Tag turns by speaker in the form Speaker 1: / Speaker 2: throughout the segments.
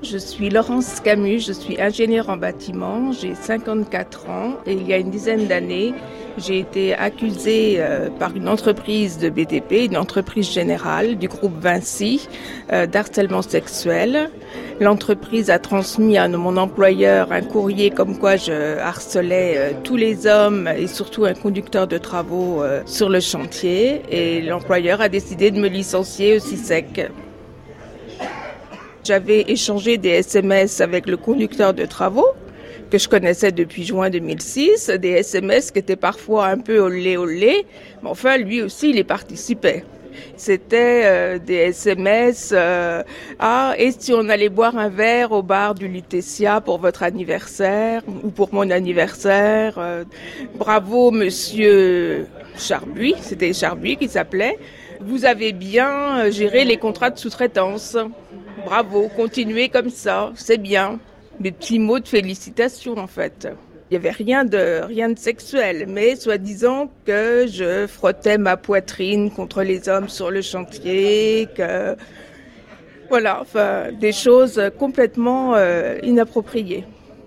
Speaker 1: Je suis Laurence Camus, je suis ingénieure en bâtiment, j'ai 54 ans et il y a une dizaine d'années, j'ai été accusée par une entreprise de BTP, une entreprise générale du groupe Vinci, d'harcèlement sexuel. L'entreprise a transmis à mon employeur un courrier comme quoi je harcelais tous les hommes et surtout un conducteur de travaux sur le chantier et l'employeur a décidé de me licencier aussi sec. J'avais échangé des SMS avec le conducteur de travaux, que je connaissais depuis juin 2006, des SMS qui étaient parfois un peu olé, mais enfin, lui aussi, il y participait. C'était des SMS, et si on allait boire un verre au bar du Lutetia pour votre anniversaire, ou pour mon anniversaire, bravo monsieur Charbuy, c'était Charbuy qui s'appelait, vous avez bien géré les contrats de sous-traitance. Bravo, continuez comme ça, c'est bien. Des petits mots de félicitations en fait. Il n'y avait rien de sexuel, mais soi-disant que je frottais ma poitrine contre les hommes sur le chantier, que voilà, enfin des choses complètement inappropriées.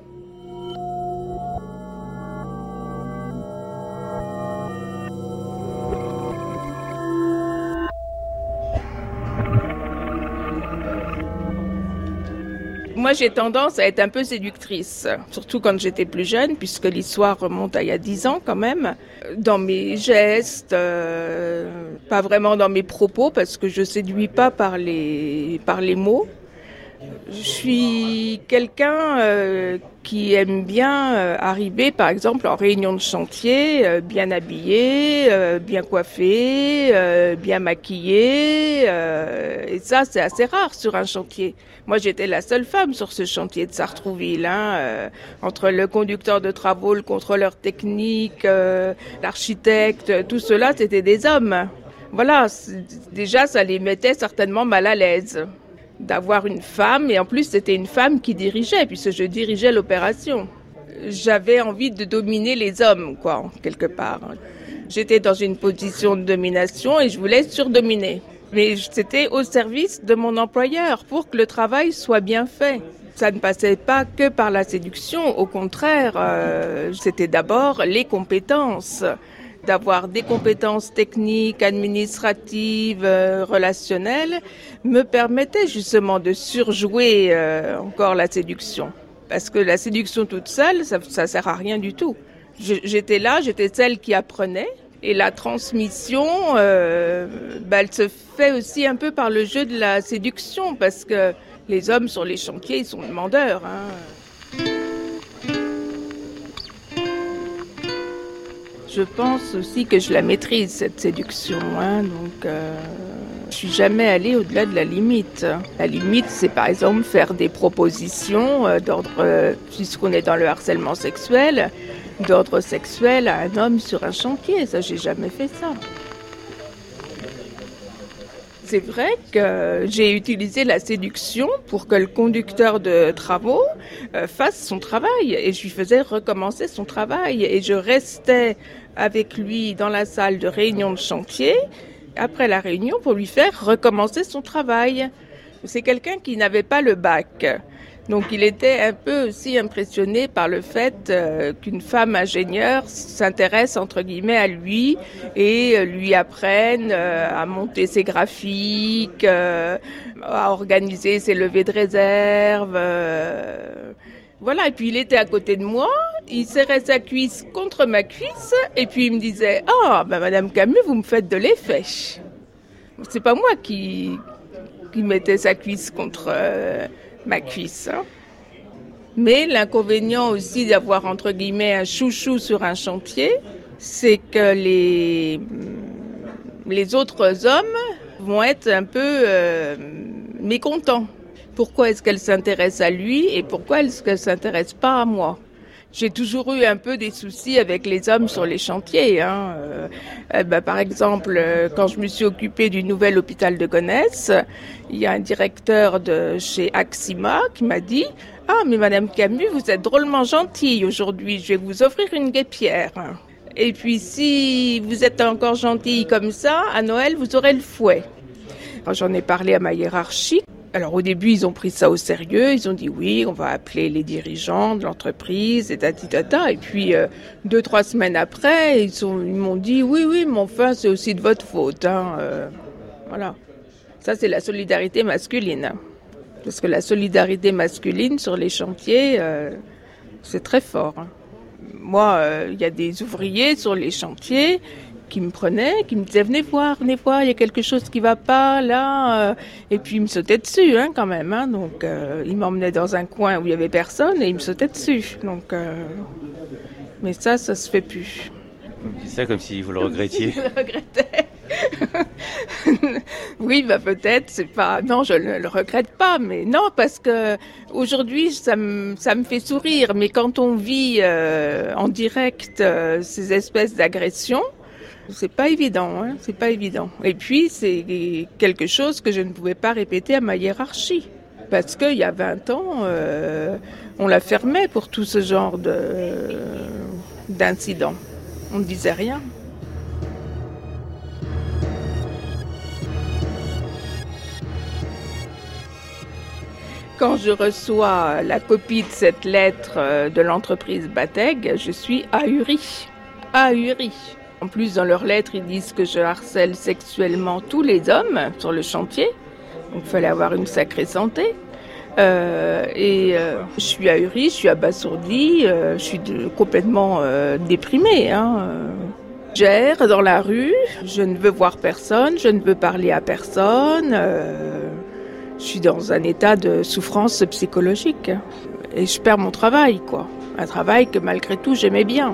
Speaker 1: Moi, j'ai tendance à être un peu séductrice, surtout quand j'étais plus jeune, puisque l'histoire remonte à il y a 10 ans quand même. Dans mes gestes, pas vraiment dans mes propos, parce que je séduis pas par les mots. Je suis quelqu'un qui aime bien arriver, par exemple, en réunion de chantier, bien habillé, bien coiffé, bien maquillé. Et ça, c'est assez rare sur un chantier. Moi, j'étais la seule femme sur ce chantier de Sartrouville. Entre le conducteur de travaux, le contrôleur technique, l'architecte, tout cela, c'était des hommes. Voilà, déjà, ça les mettait certainement mal à l'aise d'avoir une femme, et en plus c'était une femme qui dirigeait, puisque je dirigeais l'opération. J'avais envie de dominer les hommes, quoi, quelque part. J'étais dans une position de domination et je voulais surdominer. Mais c'était au service de mon employeur pour que le travail soit bien fait. Ça ne passait pas que par la séduction, au contraire, c'était d'abord les compétences. D'avoir des compétences techniques, administratives, relationnelles, me permettait justement de surjouer encore la séduction. Parce que la séduction toute seule, ça sert à rien du tout. J'étais celle qui apprenait. Et la transmission, elle se fait aussi un peu par le jeu de la séduction, parce que les hommes sur les chantiers, ils sont demandeurs. Je pense aussi que je la maîtrise, cette séduction. Donc, je suis jamais allée au-delà de la limite. La limite, c'est par exemple faire des propositions d'ordre, puisqu'on est dans le harcèlement sexuel, d'ordre sexuel à un homme sur un chantier. Ça, j'ai jamais fait ça. C'est vrai que j'ai utilisé la séduction pour que le conducteur de travaux fasse son travail, et je lui faisais recommencer son travail, et je restais avec lui dans la salle de réunion de chantier après la réunion pour lui faire recommencer son travail. C'est quelqu'un qui n'avait pas le bac. Donc il était un peu aussi impressionné par le fait qu'une femme ingénieure s'intéresse entre guillemets à lui et lui apprenne à monter ses graphiques, à organiser ses levées de réserve. Voilà, et puis il était à côté de moi, il serrait sa cuisse contre ma cuisse et puis il me disait « Ah, Madame Camus, vous me faites de l'effet ». C'est pas moi qui mettais sa cuisse contre ma cuisse. Mais l'inconvénient aussi d'avoir, entre guillemets, un chouchou sur un chantier, c'est que les autres hommes vont être un peu mécontents. Pourquoi est-ce qu'elle s'intéresse à lui et pourquoi est-ce qu'elle s'intéresse pas à moi ? J'ai toujours eu un peu des soucis avec les hommes sur les chantiers. Par exemple, quand je me suis occupée du nouvel hôpital de Gonesse, il y a un directeur de chez Axima qui m'a dit « Ah, mais Madame Camus, vous êtes drôlement gentille aujourd'hui, je vais vous offrir une guêpière. Et puis si vous êtes encore gentille comme ça, à Noël, vous aurez le fouet. » J'en ai parlé à ma hiérarchie. Alors au début, ils ont pris ça au sérieux, ils ont dit oui, on va appeler les dirigeants de l'entreprise, et tatitata. Et puis 2-3 semaines après, ils m'ont dit oui, mais enfin c'est aussi de votre faute. Voilà. Ça c'est la solidarité masculine. Parce que la solidarité masculine sur les chantiers, c'est très fort. Moi, il y a des ouvriers sur les chantiers qui me prenaient, qui me disaient venez voir, il y a quelque chose qui va pas là. Et puis ils me sautaient dessus quand même. Donc ils m'emmenaient dans un coin où il y avait personne et ils me sautaient dessus. Donc, mais ça se fait plus.
Speaker 2: C'est ça comme si vous le regrettiez.
Speaker 1: Je le regrettais. Oui, peut-être, c'est pas. Non, je ne le regrette pas, mais non, parce que aujourd'hui, ça me fait sourire. Mais quand on vit en direct ces espèces d'agressions, c'est pas évident, c'est pas évident. Et puis, c'est quelque chose que je ne pouvais pas répéter à ma hiérarchie. Parce qu'il y a 20 ans, on la fermait pour tout ce genre d'incidents. On ne disait rien. Quand je reçois la copie de cette lettre de l'entreprise Bateg, je suis ahurie. Ahurie. En plus, dans leur lettre, ils disent que je harcèle sexuellement tous les hommes sur le chantier. Donc, il fallait avoir une sacrée santé. Je suis ahurie, je suis abasourdie, je suis complètement déprimée. J'erre dans la rue, je ne veux voir personne, je ne veux parler à personne. Je suis dans un état de souffrance psychologique. Et je perds mon travail, quoi. Un travail que malgré tout j'aimais bien.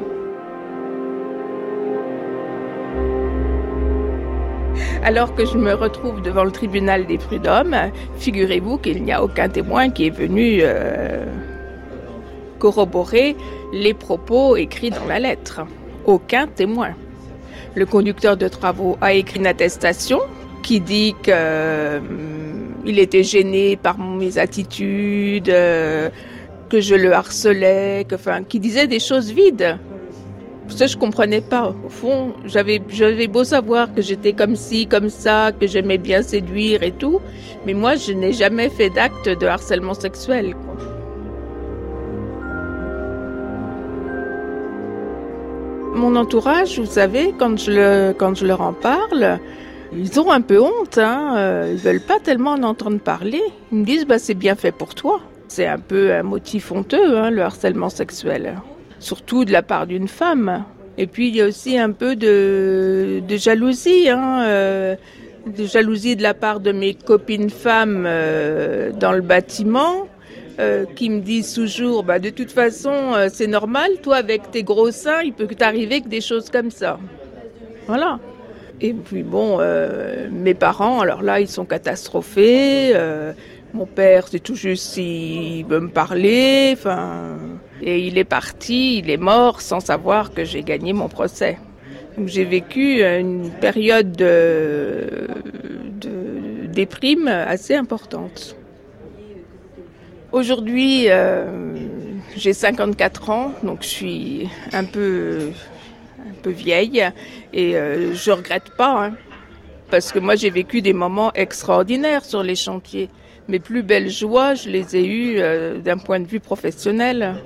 Speaker 1: Alors que je me retrouve devant le tribunal des prud'hommes, figurez-vous qu'il n'y a aucun témoin qui est venu corroborer les propos écrits dans la lettre. Aucun témoin. Le conducteur de travaux a écrit une attestation qui dit qu'il était gêné par mes attitudes, que je le harcelais, qui disait des choses vides. Ça, je comprenais pas. Au fond, j'avais beau savoir que j'étais comme ci, comme ça, que j'aimais bien séduire et tout, mais moi, je n'ai jamais fait d'acte de harcèlement sexuel, quoi. Mon entourage, vous savez, quand je leur en parle, ils ont un peu honte, ils veulent pas tellement en entendre parler. Ils me disent, c'est bien fait pour toi. C'est un peu un motif honteux, le harcèlement sexuel. Surtout de la part d'une femme. Et puis il y a aussi un peu de jalousie, de jalousie de la part de mes copines femmes dans le bâtiment, qui me disent toujours, de toute façon c'est normal, toi avec tes gros seins, il peut t'arriver que des choses comme ça. Voilà. Et puis mes parents, alors là ils sont catastrophés. Mon père, c'est tout juste s'il veut me parler, et il est parti, il est mort sans savoir que j'ai gagné mon procès. Donc j'ai vécu une période de déprime assez importante. Aujourd'hui, j'ai 54 ans, donc je suis un peu vieille et je regrette pas, parce que moi j'ai vécu des moments extraordinaires sur les chantiers. Mes plus belles joies, je les ai eues d'un point de vue professionnel.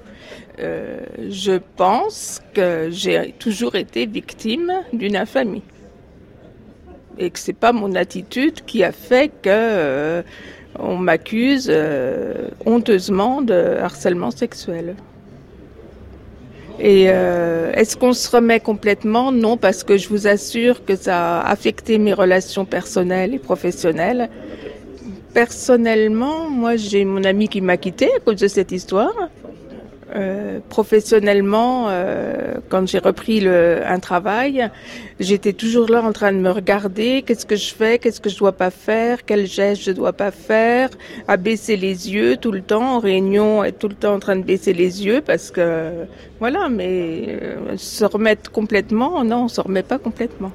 Speaker 1: Je pense que j'ai toujours été victime d'une infamie. Et que c'est pas mon attitude qui a fait que on m'accuse honteusement de harcèlement sexuel. Et est-ce qu'on se remet complètement? Non, parce que je vous assure que ça a affecté mes relations personnelles et professionnelles. Personnellement, moi j'ai mon ami qui m'a quittée à cause de cette histoire. Professionnellement, quand j'ai repris un travail, j'étais toujours là en train de me regarder, qu'est-ce que je fais, qu'est-ce que je dois pas faire, quel geste je dois pas faire, à baisser les yeux tout le temps, en réunion, être tout le temps en train de baisser les yeux parce que, voilà, mais se remettre complètement, non, on se remet pas complètement.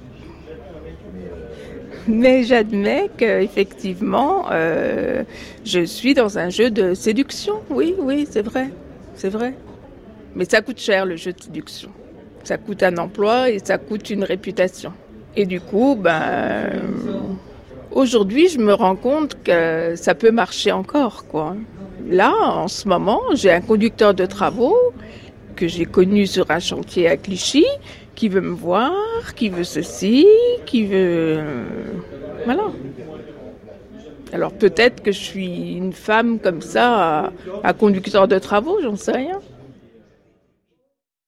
Speaker 1: Mais j'admets qu'effectivement, je suis dans un jeu de séduction. Oui, c'est vrai. C'est vrai. Mais ça coûte cher, le jeu de séduction. Ça coûte un emploi et ça coûte une réputation. Et du coup, Aujourd'hui, je me rends compte que ça peut marcher encore, quoi. Là, en ce moment, j'ai un conducteur de travaux que j'ai connu sur un chantier à Clichy, qui veut me voir, qui veut ceci, qui veut... Voilà. Alors peut-être que je suis une femme comme ça, à conducteur de travaux, j'en sais rien.